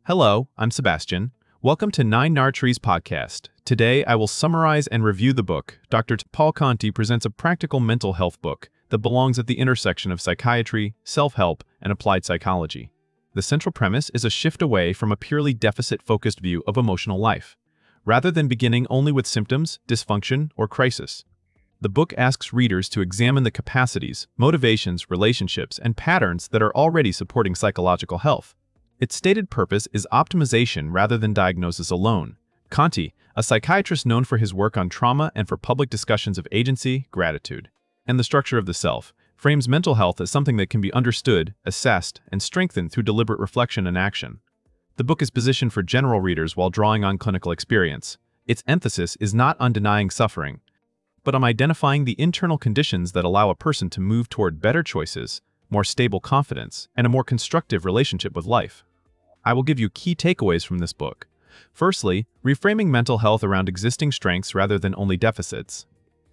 Hello, I'm Sebastian. Welcome to Nine Nartrees podcast. Today, I will summarize and review the book. Dr. Paul Conti presents a practical mental health book that belongs at the intersection of psychiatry, self-help, and applied psychology. The central premise is a shift away from a purely deficit-focused view of emotional life, rather than beginning only with symptoms, dysfunction, or crisis. The book asks readers to examine the capacities, motivations, relationships, and patterns that are already supporting psychological health. Its stated purpose is optimization rather than diagnosis alone. Conti, a psychiatrist known for his work on trauma and for public discussions of agency, gratitude, and the structure of the self, frames mental health as something that can be understood, assessed, and strengthened through deliberate reflection and action. The book is positioned for general readers while drawing on clinical experience. Its emphasis is not on denying suffering, but on identifying the internal conditions that allow a person to move toward better choices, more stable confidence, and a more constructive relationship with life. I will give you key takeaways from this book. Firstly, reframing mental health around existing strengths rather than only deficits.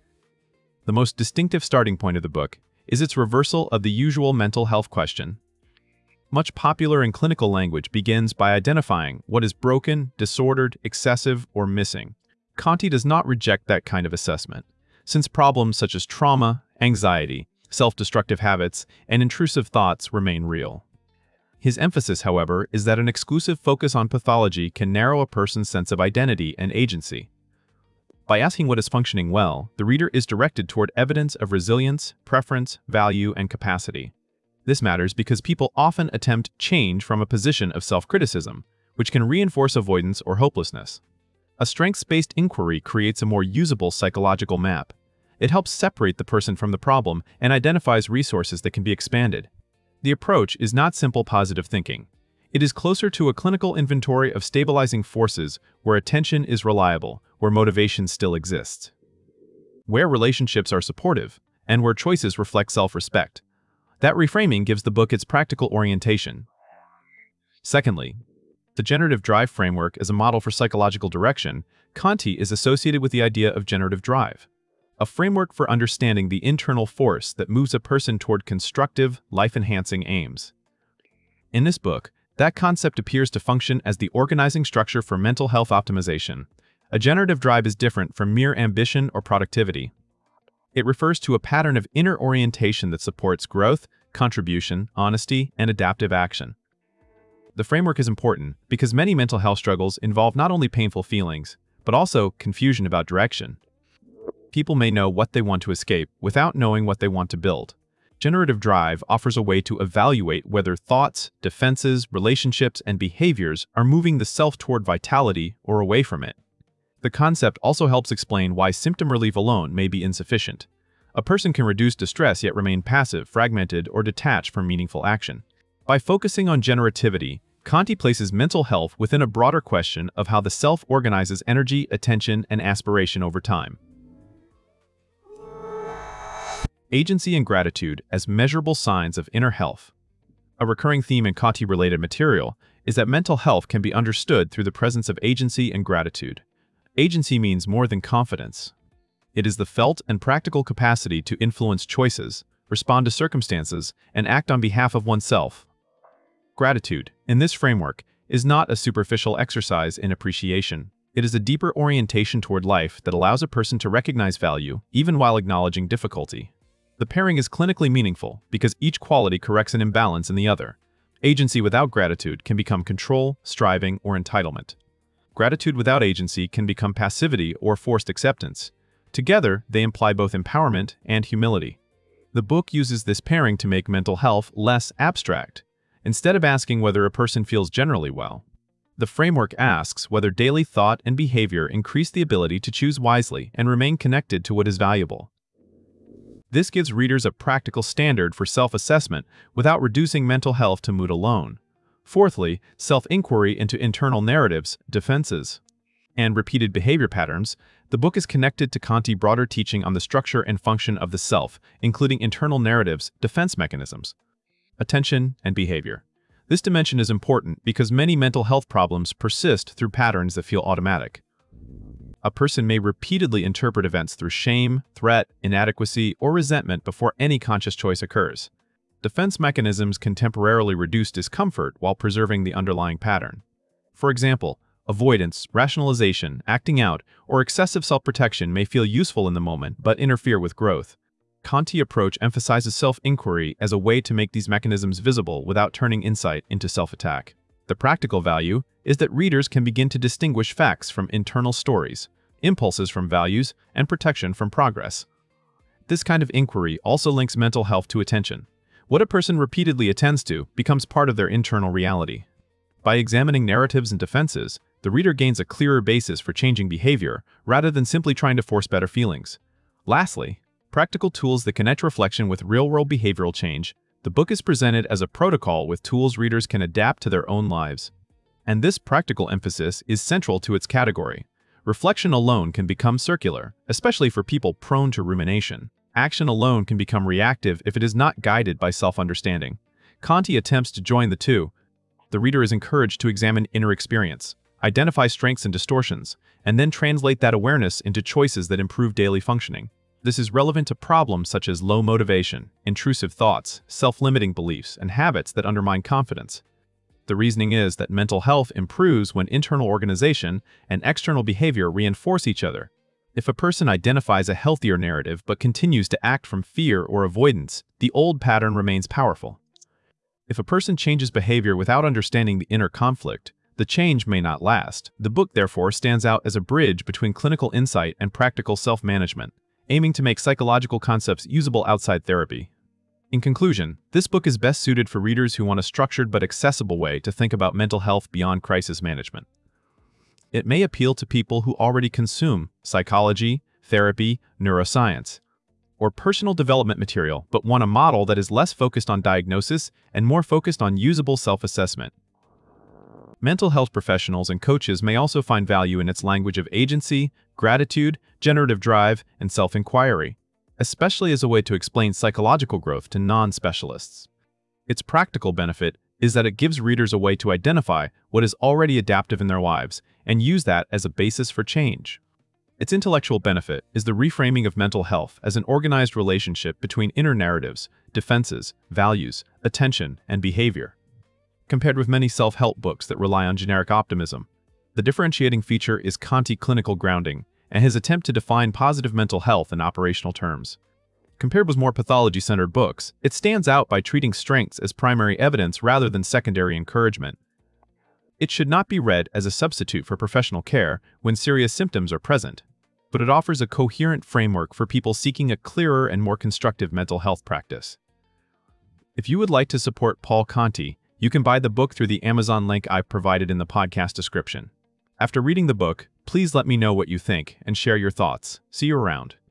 The most distinctive starting point of the book is its reversal of the usual mental health question. Much popular in clinical language begins by identifying what is broken, disordered, excessive, or missing. Conti does not reject that kind of assessment, since problems such as trauma, anxiety, self-destructive habits, and intrusive thoughts remain real. His emphasis, however, is that an exclusive focus on pathology can narrow a person's sense of identity and agency. By asking what is functioning well, the reader is directed toward evidence of resilience, preference, value, and capacity. This matters because people often attempt change from a position of self-criticism, which can reinforce avoidance or hopelessness. A strengths-based inquiry creates a more usable psychological map. It helps separate the person from the problem and identifies resources that can be expanded. The approach is not simple positive thinking. It is closer to a clinical inventory of stabilizing forces where attention is reliable, where motivation still exists, where relationships are supportive, and where choices reflect self-respect. That reframing gives the book its practical orientation. Secondly, the generative drive framework as a model for psychological direction. Conti is associated with the idea of generative drive, a framework for understanding the internal force that moves a person toward constructive, life-enhancing aims. In this book, that concept appears to function as the organizing structure for mental health optimization. A generative drive is different from mere ambition or productivity. It refers to a pattern of inner orientation that supports growth, contribution, honesty, and adaptive action. The framework is important because many mental health struggles involve not only painful feelings, but also confusion about direction. People may know what they want to escape without knowing what they want to build. Generative drive offers a way to evaluate whether thoughts, defenses, relationships, and behaviors are moving the self toward vitality or away from it. The concept also helps explain why symptom relief alone may be insufficient. A person can reduce distress yet remain passive, fragmented, or detached from meaningful action. By focusing on generativity, Conti places mental health within a broader question of how the self organizes energy, attention, and aspiration over time. Agency and gratitude as measurable signs of inner health. A recurring theme in Conti-related material is that mental health can be understood through the presence of agency and gratitude. Agency means more than confidence. It is the felt and practical capacity to influence choices, respond to circumstances, and act on behalf of oneself. Gratitude, in this framework, is not a superficial exercise in appreciation. It is a deeper orientation toward life that allows a person to recognize value, even while acknowledging difficulty. The pairing is clinically meaningful because each quality corrects an imbalance in the other. Agency without gratitude can become control, striving, or entitlement. Gratitude without agency can become passivity or forced acceptance. Together, they imply both empowerment and humility. The book uses this pairing to make mental health less abstract. Instead of asking whether a person feels generally well, the framework asks whether daily thought and behavior increase the ability to choose wisely and remain connected to what is valuable. This gives readers a practical standard for self-assessment without reducing mental health to mood alone. Fourthly, self-inquiry into internal narratives, defenses, and repeated behavior patterns. The book is connected to Conti's broader teaching on the structure and function of the self, including internal narratives, defense mechanisms, attention, and behavior. This dimension is important because many mental health problems persist through patterns that feel automatic. A person may repeatedly interpret events through shame, threat, inadequacy, or resentment before any conscious choice occurs. Defense mechanisms can temporarily reduce discomfort while preserving the underlying pattern. For example, avoidance, rationalization, acting out, or excessive self-protection may feel useful in the moment but interfere with growth. Kanti's approach emphasizes self-inquiry as a way to make these mechanisms visible without turning insight into self-attack. The practical value is that readers can begin to distinguish facts from internal stories, impulses from values, and protection from progress. This kind of inquiry also links mental health to attention. What a person repeatedly attends to becomes part of their internal reality. By examining narratives and defenses, the reader gains a clearer basis for changing behavior rather than simply trying to force better feelings. Lastly, practical tools that connect reflection with real-world behavioral change. The book is presented as a protocol with tools readers can adapt to their own lives. And this practical emphasis is central to its category. Reflection alone can become circular, especially for people prone to rumination. Action alone can become reactive if it is not guided by self-understanding. Kanti attempts to join the two. The reader is encouraged to examine inner experience, identify strengths and distortions, and then translate that awareness into choices that improve daily functioning. This is relevant to problems such as low motivation, intrusive thoughts, self-limiting beliefs, and habits that undermine confidence. The reasoning is that mental health improves when internal organization and external behavior reinforce each other. If a person identifies a healthier narrative but continues to act from fear or avoidance, the old pattern remains powerful. If a person changes behavior without understanding the inner conflict, the change may not last. The book, therefore, stands out as a bridge between clinical insight and practical self-management, aiming to make psychological concepts usable outside therapy. In conclusion, this book is best suited for readers who want a structured but accessible way to think about mental health beyond crisis management. It may appeal to people who already consume psychology, therapy, neuroscience, or personal development material but want a model that is less focused on diagnosis and more focused on usable self-assessment. Mental health professionals and coaches may also find value in its language of agency, gratitude, generative drive, and self-inquiry, especially as a way to explain psychological growth to non-specialists. Its practical benefit is that it gives readers a way to identify what is already adaptive in their lives and use that as a basis for change. Its intellectual benefit is the reframing of mental health as an organized relationship between inner narratives, defenses, values, attention, and behavior. Compared with many self-help books that rely on generic optimism, the differentiating feature is Kanti's clinical grounding and his attempt to define positive mental health in operational terms. Compared with more pathology-centered books, it stands out by treating strengths as primary evidence rather than secondary encouragement. It should not be read as a substitute for professional care when serious symptoms are present, but it offers a coherent framework for people seeking a clearer and more constructive mental health practice. If you would like to support Paul Kanti, you can buy the book through the Amazon link I've provided in the podcast description. After reading the book, please let me know what you think and share your thoughts. See you around.